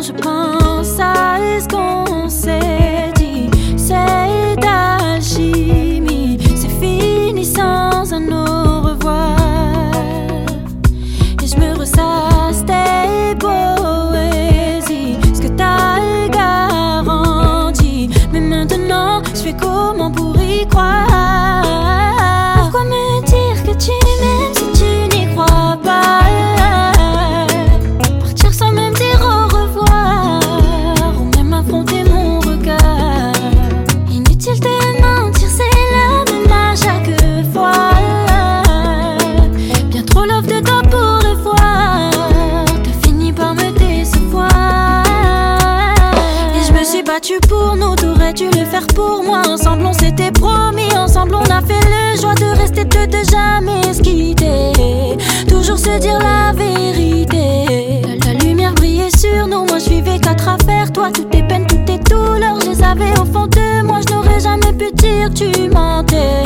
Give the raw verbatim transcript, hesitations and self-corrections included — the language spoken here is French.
je pense à ce qu'on s'est dit. C'est d'alchimie, c'est fini sans un au revoir. Et je me ressasse tes poésies, ce que t'as garanti. Mais maintenant, je fais comment pour y croire? Pourquoi me dire que tu m'aimes si tu n'y crois pas? Partir sans même dire au revoir, ou même affronter mon regard. Inutile de mentir, c'est la même à chaque fois. Bien trop love de toi pour le voir, t'as fini par me décevoir. Et je me suis battue pour nous, t'aurais dû le faire pour moi. Ensemble on s'était promis, ensemble on a fait le choix de rester deux, de jamais se quitter. Toujours se dire la vérité. La, la lumière brillait sur nous, moi je vivais qu'à travers toi. Toutes tes peines, toutes tes douleurs, je les avais au fond de moi. Je n'aurais jamais pu dire tu mentais.